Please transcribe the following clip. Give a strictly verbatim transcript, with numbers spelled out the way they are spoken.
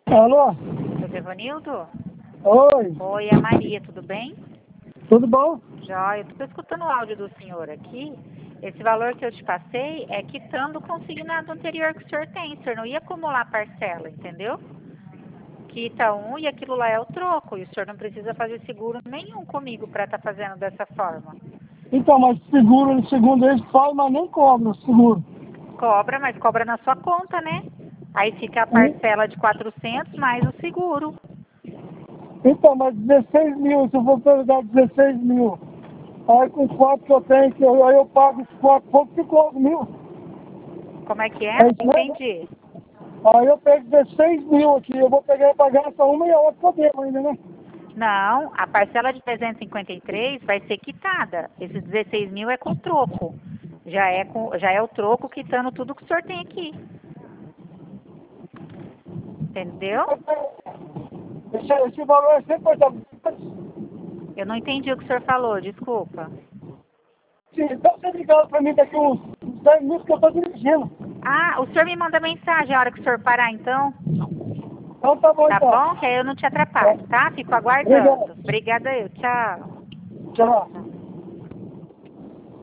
Alô? Seu Evanildo? Oi, Oi, é a Maria, tudo bem? tudo bom? Já, eu estou escutando o áudio do senhor aqui. Esse valor que eu te passei é quitando o consignado anterior que o senhor tem. O senhor não ia acumular parcela, entendeu? Quita um e aquilo lá é o troco. E o senhor não precisa fazer seguro nenhum comigo para estar fazendo dessa forma. Então, mas seguro, segundo eles falam, mas nem cobra seguro. Cobra, mas cobra na sua conta, né? Aí fica a Hum? parcela de quatrocentos mais o seguro. Então, mas dezesseis mil, se eu for pegar dezesseis mil, aí com os quatro que eu tenho, que eu, aí eu pago os quatro, pouco ficou mil. Como é que é? É Não isso mesmo? entendi. Aí eu pego dezesseis mil aqui, eu vou pegar e pagar essa uma e a outra podemos ainda, né? Não, a parcela de trezentos e cinquenta e três vai ser quitada. Esses dezesseis mil é com troco. Já é, com, já é o troco quitando tudo que o senhor tem aqui. Entendeu? Esse, esse valor é sempre da... Eu não entendi o que o senhor falou, desculpa. Sim, então você ligar para mim daqui uns uns dez minutos que eu estou dirigindo. Ah, o senhor me manda mensagem a hora que o senhor parar, então. Então tá bom, Tá então. bom? Que aí eu não te Tá. atrapalho, tá? Fico Obrigado. aguardando. Obrigada eu. Tchau. Tchau.